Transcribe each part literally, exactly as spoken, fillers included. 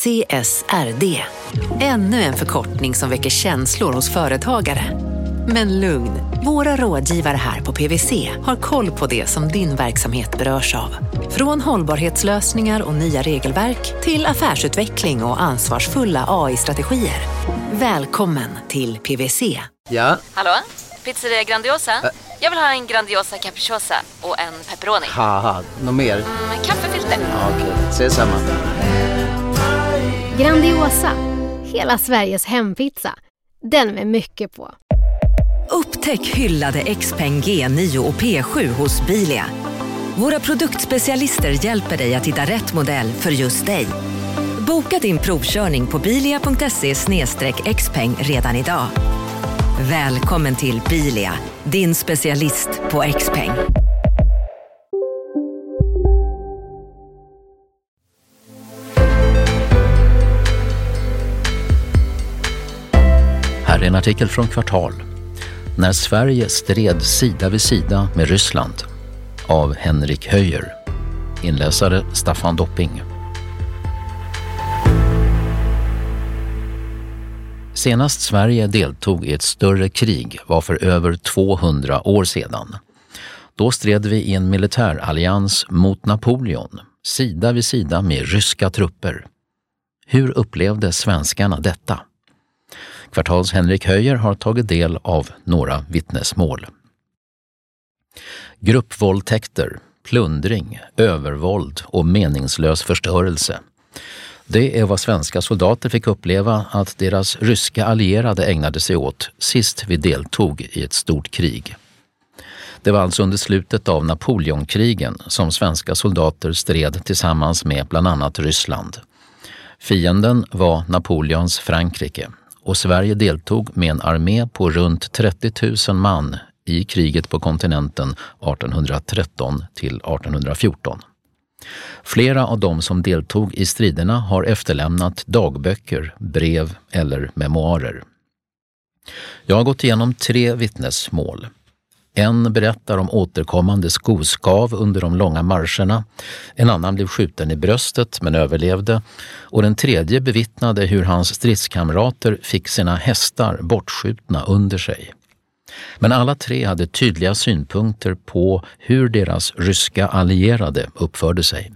C S R D. Ännu en förkortning som väcker känslor hos företagare. Men lugn, våra rådgivare här på P W C har koll på det som din verksamhet berörs av. Från hållbarhetslösningar och nya regelverk till affärsutveckling och ansvarsfulla A I-strategier. Välkommen till P W C. Ja? Hallå? Pizzeria Grandiosa? Ä- Jag vill ha en Grandiosa capriciosa och en pepperoni. Haha, något mer? Mm, kaffefilter. Ja, okej, okay. Ses samma. Grandiosa, hela Sveriges hempizza. Den med mycket på. Upptäck hyllade Xpeng G nio och P sju hos Bilia. Våra produktspecialister hjälper dig att hitta rätt modell för just dig. Boka din provkörning på bilia punkt se slash xpeng redan idag. Välkommen till Bilia, din specialist på Xpeng. Här är en artikel från Kvartal. När Sverige stred sida vid sida med Ryssland av Henrik Höjer. Inläsare Staffan Dopping. Senast Sverige deltog i ett större krig var för över tvåhundra år sedan. Då stred vi i en militärallians mot Napoleon, sida vid sida med ryska trupper. Hur upplevde svenskarna detta? Kvartals Henrik Höjer har tagit del av några vittnesmål. Gruppvåldtäkter, plundring, övervåld och meningslös förstörelse. Det är vad svenska soldater fick uppleva att deras ryska allierade ägnade sig åt sist vi deltog i ett stort krig. Det var alltså under slutet av Napoleonkrigen som svenska soldater stred tillsammans med bland annat Ryssland. Fienden var Napoleons Frankrike och Sverige deltog med en armé på runt trettio tusen man i kriget på kontinenten artonhundratretton till artonhundrafjorton. Flera av de som deltog i striderna har efterlämnat dagböcker, brev eller memoarer. Jag har gått igenom tre vittnesmål. En berättar om återkommande skoskav under de långa marscherna, en annan blev skjuten i bröstet men överlevde och den tredje bevittnade hur hans stridskamrater fick sina hästar bortskjutna under sig. Men alla tre hade tydliga synpunkter på hur deras ryska allierade uppförde sig.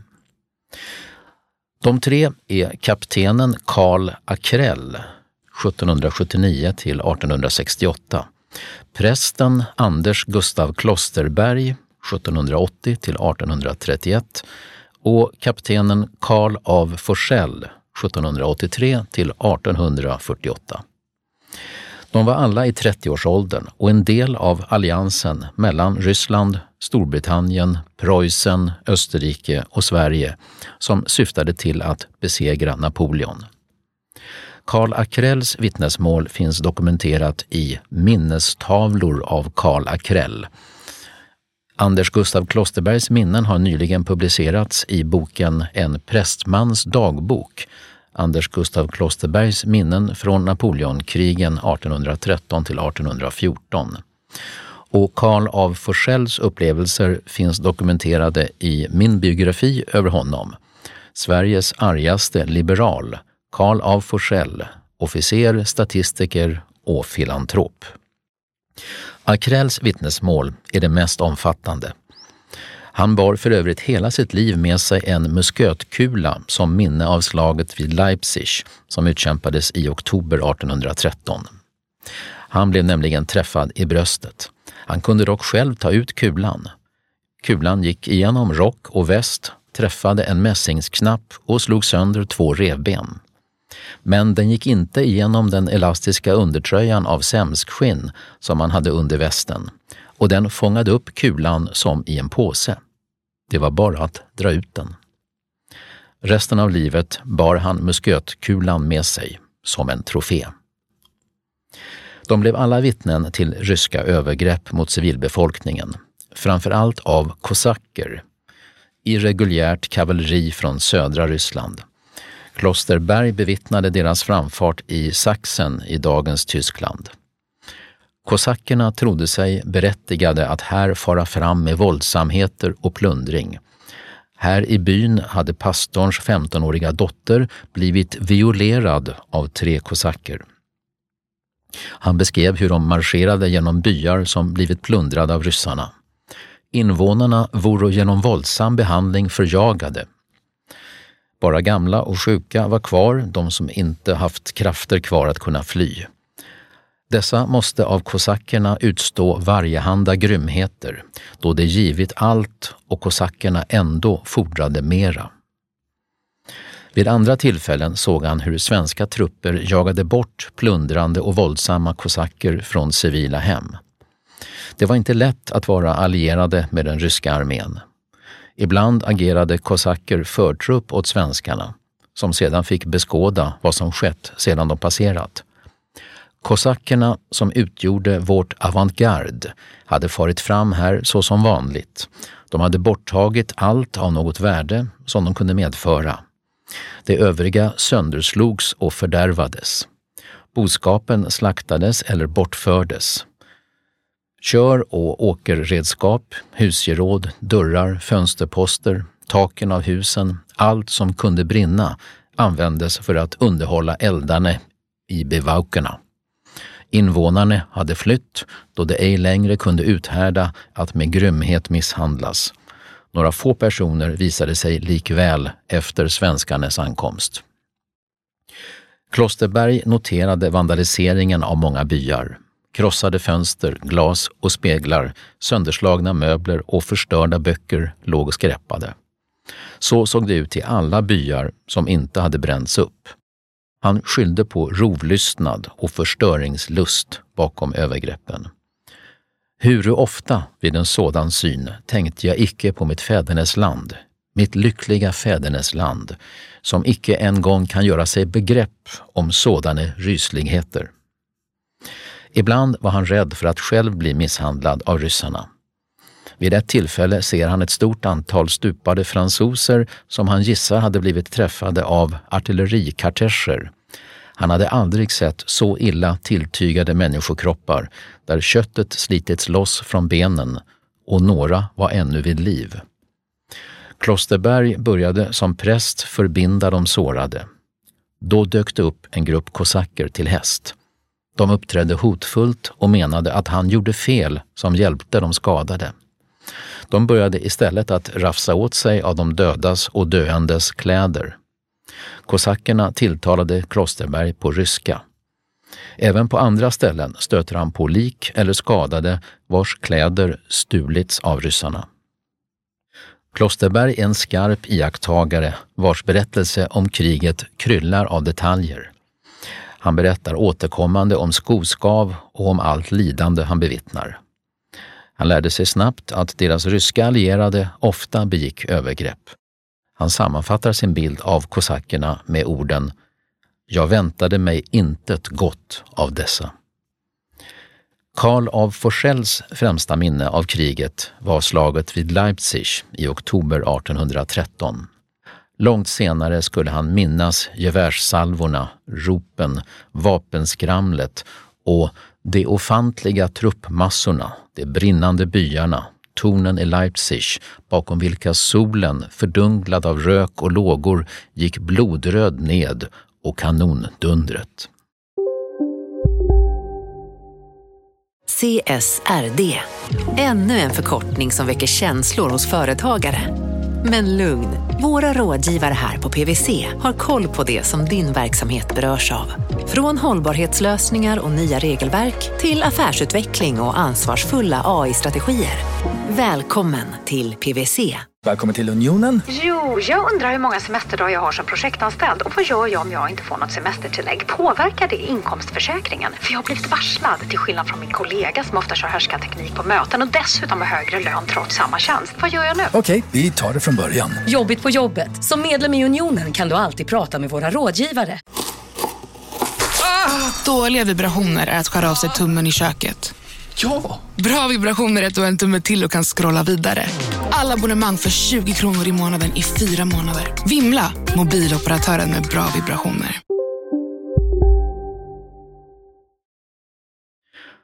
De tre är kaptenen Karl Akrell, sjuttonhundrasjuttionio till artonhundrasextioåtta, prästen Anders Gustav Klosterberg, sjuttonhundraåttio till artonhundratrettioett och kaptenen Karl av Forsell, sjuttonhundraåttiotre till artonhundrafyrtioåtta. De var alla i trettioårsåldern och en del av alliansen mellan Ryssland, Storbritannien, Preussen, Österrike och Sverige som syftade till att besegra Napoleon. Karl Akrells vittnesmål finns dokumenterat i Minnestavlor av Karl Akrell. Anders Gustav Klosterbergs minnen har nyligen publicerats i boken En prästmans dagbok, Anders Gustav Klosterbergs minnen från Napoleonkrigen artonhundratretton till artonhundrafjorton. Och Karl av Forsells upplevelser finns dokumenterade i min biografi över honom. Sveriges argaste liberal, Karl av Forsell, officer, statistiker och filantrop. Akrells vittnesmål är det mest omfattande. Han bar för övrigt hela sitt liv med sig en muskötkula som minne av slaget vid Leipzig som utkämpades i oktober artonhundratretton. Han blev nämligen träffad i bröstet. Han kunde dock själv ta ut kulan. Kulan gick igenom rock och väst, träffade en mässingsknapp och slog sönder två revben. Men den gick inte igenom den elastiska undertröjan av sämskskinn som han hade under västen och den fångade upp kulan som i en påse. Det var bara att dra ut den. Resten av livet bar han muskötkulan med sig som en trofé. De blev alla vittnen till ryska övergrepp mot civilbefolkningen, framförallt av kosacker, irreguljärt kavalleri från södra Ryssland. Klosterberg bevittnade deras framfart i Sachsen i dagens Tyskland. Kosackerna trodde sig berättigade att här fara fram med våldsamheter och plundring. Här i byn hade pastorns femtonåriga dotter blivit violerad av tre kosacker. Han beskrev hur de marscherade genom byar som blivit plundrade av ryssarna. Invånarna vore genom våldsam behandling förjagade. Bara gamla och sjuka var kvar, de som inte haft krafter kvar att kunna fly. Dessa måste av kosackerna utstå varjehanda grymheter, då det givit allt och kosackerna ändå fordrade mera. Vid andra tillfällen såg han hur svenska trupper jagade bort plundrande och våldsamma kosacker från civila hem. Det var inte lätt att vara allierade med den ryska armén. Ibland agerade kosacker förtrupp åt svenskarna, som sedan fick beskåda vad som skett sedan de passerat. Kosackerna, som utgjorde vårt avantgarde, hade farit fram här så som vanligt. De hade borttagit allt av något värde som de kunde medföra. Det övriga sönderslogs och fördärvades. Boskapen slaktades eller bortfördes. Kör- och åkerredskap, husgeråd, dörrar, fönsterposter, taken av husen, allt som kunde brinna användes för att underhålla eldarna i bivoukerna. Invånarna hade flytt då de ej längre kunde uthärda att med grymhet misshandlas. Några få personer visade sig likväl efter svenskarnas ankomst. Klosterberg noterade vandaliseringen av många byar. Krossade fönster, glas och speglar, sönderslagna möbler och förstörda böcker låg skräppade. Så såg det ut i alla byar som inte hade bränts upp. Han skyllde på rovlystnad och förstöringslust bakom övergreppen. Hur ofta vid en sådan syn tänkte jag icke på mitt fädernesland, mitt lyckliga fädernesland, som icke en gång kan göra sig begrepp om sådana rysligheter. Ibland var han rädd för att själv bli misshandlad av ryssarna. Vid ett tillfälle ser han ett stort antal stupade fransoser som han gissar hade blivit träffade av artillerikartescher. Han hade aldrig sett så illa tilltygade människokroppar där köttet slitits loss från benen och några var ännu vid liv. Klosterberg började som präst förbinda de sårade. Då dök det upp en grupp kosacker till häst. De uppträdde hotfullt och menade att han gjorde fel som hjälpte de skadade. De började istället att rafsa åt sig av de dödas och döendes kläder. Kosackerna tilltalade Klosterberg på ryska. Även på andra ställen stöter han på lik eller skadade vars kläder stulits av ryssarna. Klosterberg är en skarp iakttagare vars berättelse om kriget kryllar av detaljer. Han berättar återkommande om skoskav och om allt lidande han bevittnar. Han lärde sig snabbt att deras ryska allierade ofta begick övergrepp. Han sammanfattar sin bild av kosackerna med orden "Jag väntade mig intet gott av dessa". Karl av Forsells främsta minne av kriget var slaget vid Leipzig i oktober artonhundratretton. Långt senare skulle han minnas gevärssalvorna, ropen, vapenskramlet och de ofantliga truppmassorna, de brinnande byarna, tornen i Leipzig, bakom vilka solen, fördunglad av rök och lågor, gick blodröd ned och kanondundret. C S R D. Ännu en förkortning som väcker känslor hos företagare. Men lugn, våra rådgivare här på P V C har koll på det som din verksamhet berörs av. Från hållbarhetslösningar och nya regelverk till affärsutveckling och ansvarsfulla A I-strategier. Välkommen till P V C. Välkommen till Unionen. Jo, jag undrar hur många semesterdagar jag har som projektanställd och vad gör jag om jag inte får något semestertillägg? Påverkar det inkomstförsäkringen? För jag har blivit varslad, till skillnad från min kollega som ofta kör härskarteknik på möten och dessutom har högre lön trots samma tjänst. Vad gör jag nu? Okej, vi tar det från början. Jobbigt på jobbet. Som medlem i Unionen kan du alltid prata med våra rådgivare. Ah, dåliga vibrationer är att skära av sig tummen i köket. Ja! Bra vibrationer är att du har en tumme till och kan scrolla vidare. Alla abonnemang för tjugo kronor i månaden i fyra månader. Vimla, mobiloperatören med bra vibrationer.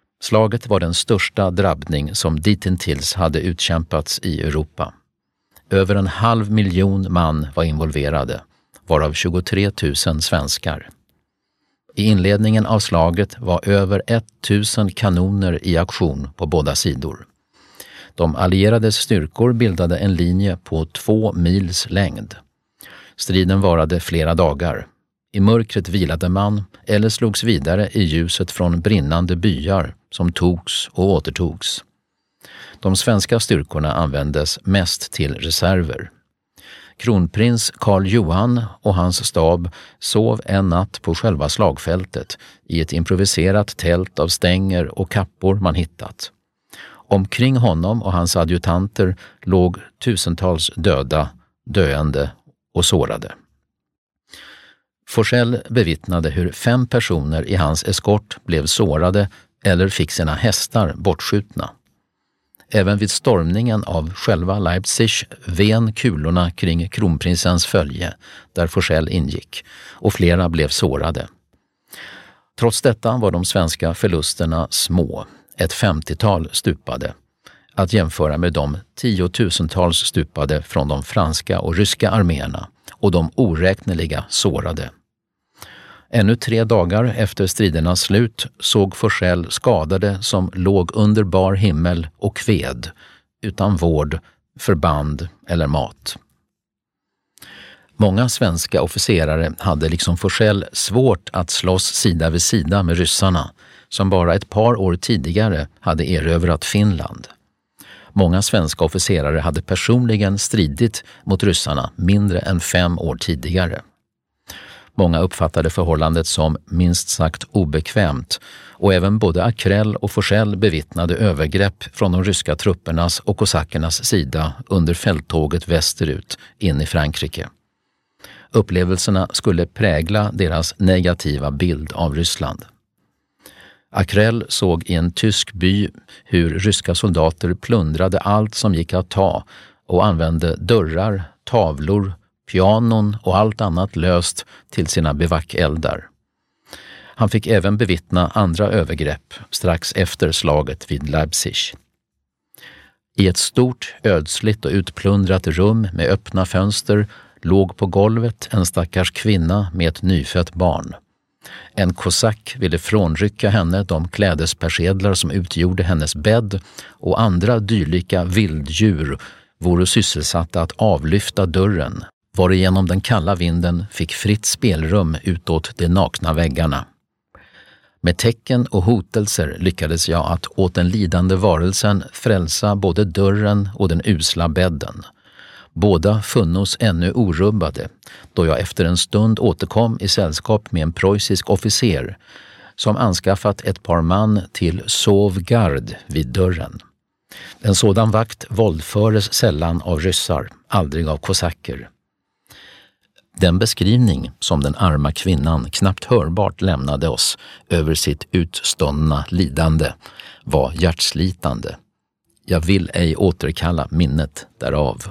Slaget var den största drabbning som ditintills hade utkämpats i Europa. Över en halv miljon man var involverade, varav tjugotre tusen svenskar. I inledningen av slaget var över tusen kanoner i aktion på båda sidor. De allierades styrkor bildade en linje på två mils längd. Striden varade flera dagar. I mörkret vilade man eller slogs vidare i ljuset från brinnande byar som togs och återtogs. De svenska styrkorna användes mest till reserver. Kronprins Karl Johan och hans stab sov en natt på själva slagfältet i ett improviserat tält av stänger och kappor man hittat. Omkring honom och hans adjutanter låg tusentals döda, döende och sårade. Forsell bevittnade hur fem personer i hans eskort blev sårade eller fick sina hästar bortskjutna. Även vid stormningen av själva Leipzig ven kulorna kring kronprinsens följe, där Forsell ingick, och flera blev sårade. Trots detta var de svenska förlusterna små, ett femtiotal stupade, att jämföra med de tiotusentals stupade från de franska och ryska arméerna och de oräkneliga sårade. Ännu tre dagar efter stridernas slut såg Forsell skadade som låg under bar himmel och kved, utan vård, förband eller mat. Många svenska officerare hade liksom Forsell svårt att slåss sida vid sida med ryssarna, som bara ett par år tidigare hade erövrat Finland. Många svenska officerare hade personligen stridit mot ryssarna mindre än fem år tidigare. Många uppfattade förhållandet som minst sagt obekvämt och även både Akrell och Forsell bevittnade övergrepp från de ryska truppernas och kosackernas sida under fälttåget västerut in i Frankrike. Upplevelserna skulle prägla deras negativa bild av Ryssland. Akrell såg i en tysk by hur ryska soldater plundrade allt som gick att ta och använde dörrar, tavlor, pianon och allt annat löst till sina bivackeldar. Han fick även bevittna andra övergrepp strax efter slaget vid Leipzig. I ett stort, ödsligt och utplundrat rum med öppna fönster låg på golvet en stackars kvinna med ett nyfött barn. En kosack ville frånrycka henne de klädespersedlar som utgjorde hennes bädd och andra dylika vilddjur vore sysselsatta att avlyfta dörren, varigenom den kalla vinden fick fritt spelrum utåt de nakna väggarna. Med tecken och hotelser lyckades jag att åt den lidande varelsen frälsa både dörren och den usla bädden. Båda funnos ännu orubbade, då jag efter en stund återkom i sällskap med en preussisk officer som anskaffat ett par man till sovgard vid dörren. En sådan vakt våldföres sällan av ryssar, aldrig av kosacker. Den beskrivning som den arma kvinnan knappt hörbart lämnade oss över sitt utståndna lidande var hjärtslitande. Jag vill ej återkalla minnet därav.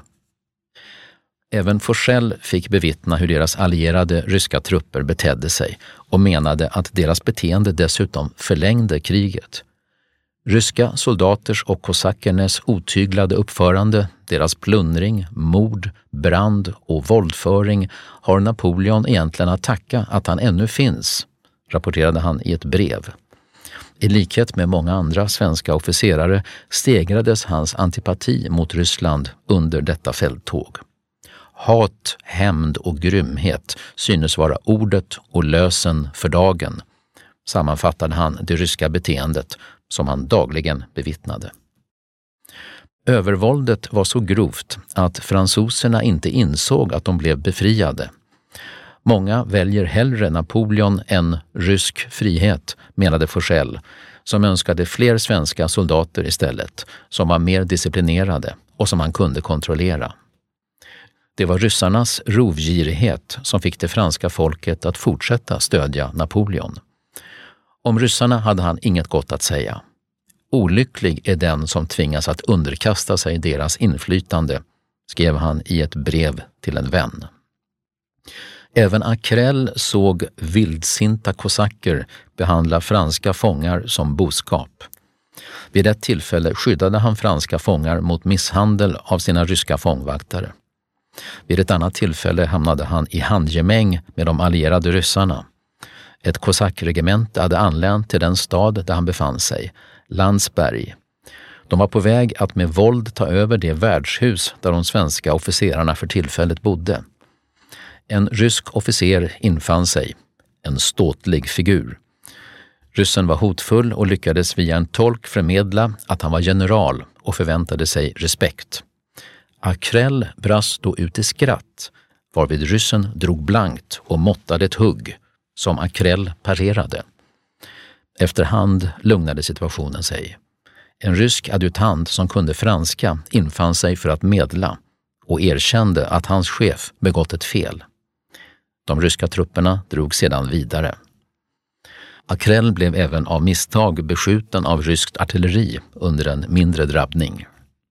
Även Forsell fick bevittna hur deras allierade ryska trupper betedde sig och menade att deras beteende dessutom förlängde kriget. Ryska soldaters och kosackernas otyglade uppförande, deras plundring, mord, brand och våldföring har Napoleon egentligen att tacka att han ännu finns, rapporterade han i ett brev. I likhet med många andra svenska officerare stegrades hans antipati mot Ryssland under detta fälttåg. Hat, hämnd och grymhet synes vara ordet och lösen för dagen, sammanfattade han det ryska beteendet som han dagligen bevittnade. Övervåldet var så grovt att fransoserna inte insåg att de blev befriade. Många väljer hellre Napoleon än rysk frihet, menade Forsell, som önskade fler svenska soldater istället, som var mer disciplinerade och som han kunde kontrollera. Det var ryssarnas rovgirighet som fick det franska folket att fortsätta stödja Napoleon. Om ryssarna hade han inget gott att säga. Olycklig är den som tvingas att underkasta sig deras inflytande, skrev han i ett brev till en vän. Även Akrell såg vildsinta kosacker behandla franska fångar som boskap. Vid ett tillfälle skyddade han franska fångar mot misshandel av sina ryska fångvaktare. Vid ett annat tillfälle hamnade han i handgemäng med de allierade ryssarna. Ett kosackregemente hade anlänt till den stad där han befann sig, Landsberg. De var på väg att med våld ta över det värdshus där de svenska officerarna för tillfället bodde. En rysk officer infann sig, en ståtlig figur. Ryssen var hotfull och lyckades via en tolk förmedla att han var general och förväntade sig respekt. Akrell brast då ut i skratt, varvid ryssen drog blankt och måttade ett hugg, som Akrell parerade. Efterhand lugnade situationen sig. En rysk adjutant som kunde franska infann sig för att medla och erkände att hans chef begått ett fel. De ryska trupperna drog sedan vidare. Akrell blev även av misstag beskjuten av ryskt artilleri under en mindre drabbning.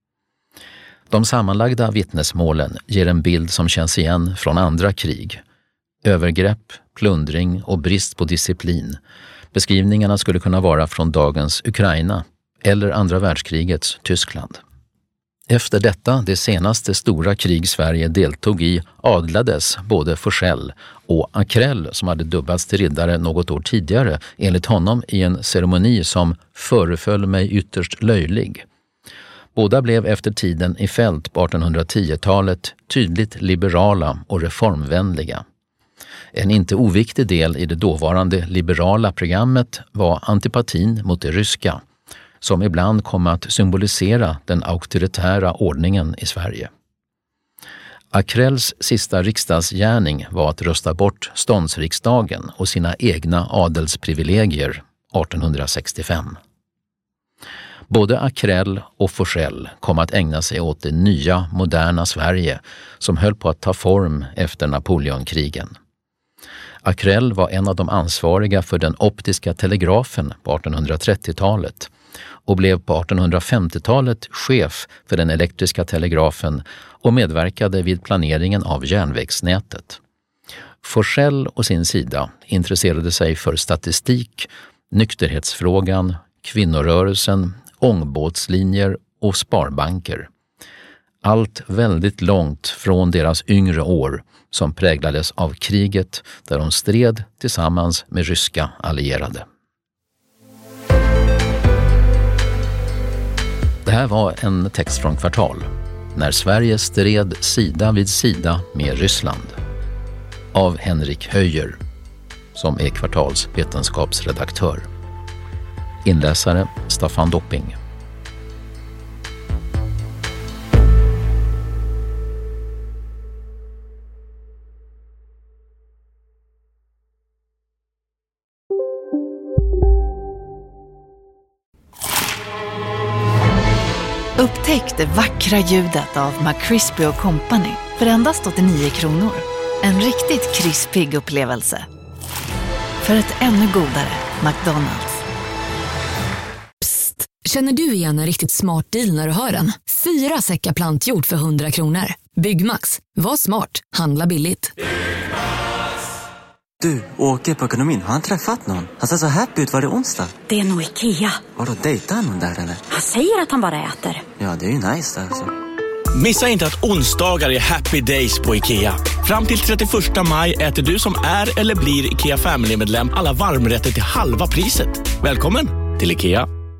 De sammanlagda vittnesmålen ger en bild som känns igen från andra krig. Övergrepp, plundring och brist på disciplin. Beskrivningarna skulle kunna vara från dagens Ukraina eller andra världskrigets Tyskland. Efter detta, det senaste stora krig Sverige deltog i, adlades både Forsell och Akrell, som hade dubbats till riddare något år tidigare, enligt honom i en ceremoni som föreföll mig ytterst löjlig. Båda blev efter tiden i fält på artonhundratio-talet tydligt liberala och reformvänliga. En inte oviktig del i det dåvarande liberala programmet var antipatin mot det ryska, som ibland kom att symbolisera den auktoritära ordningen i Sverige. Akrells sista riksdagsgärning var att rösta bort ståndsriksdagen och sina egna adelsprivilegier artonhundrasextiofem. Både Akrell och Forsell kom att ägna sig åt det nya, moderna Sverige som höll på att ta form efter Napoleonkrigen. Akrell var en av de ansvariga för den optiska telegrafen på artonhundratrettiotalet och blev på artonhundrafemtiotalet chef för den elektriska telegrafen och medverkade vid planeringen av järnvägsnätet. Forsell å sin sida intresserade sig för statistik, nykterhetsfrågan, kvinnorörelsen, ångbåtslinjer och sparbanker. Allt väldigt långt från deras yngre år som präglades av kriget där de stred tillsammans med ryska allierade. Det här var en text från Kvartal, när Sverige stred sida vid sida med Ryssland, av Henrik Höjer, som är Kvartals vetenskapsredaktör. Inläsare Staffan Dopping. Upptäck det vackra ljudet av McCrispy och Company för endast åttionio kronor. En riktigt krispig upplevelse. För ett ännu godare McDonald's. Psst, känner du igen en riktigt smart deal när du hör den? Fyra säckar plantjord för hundra kronor. Byggmax, var smart, handla billigt. Du, Åke på ekonomin, har han träffat någon? Han ser så happy ut, var det onsdag? Det är nog Ikea. Har du dejtat någon där eller? Han säger att han bara äter. Ja, det är ju nice alltså. Missa inte att onsdagar är happy days på Ikea. Fram till trettioförsta maj äter du som är eller blir Ikea Family-medlem alla varmrätter till halva priset. Välkommen till Ikea.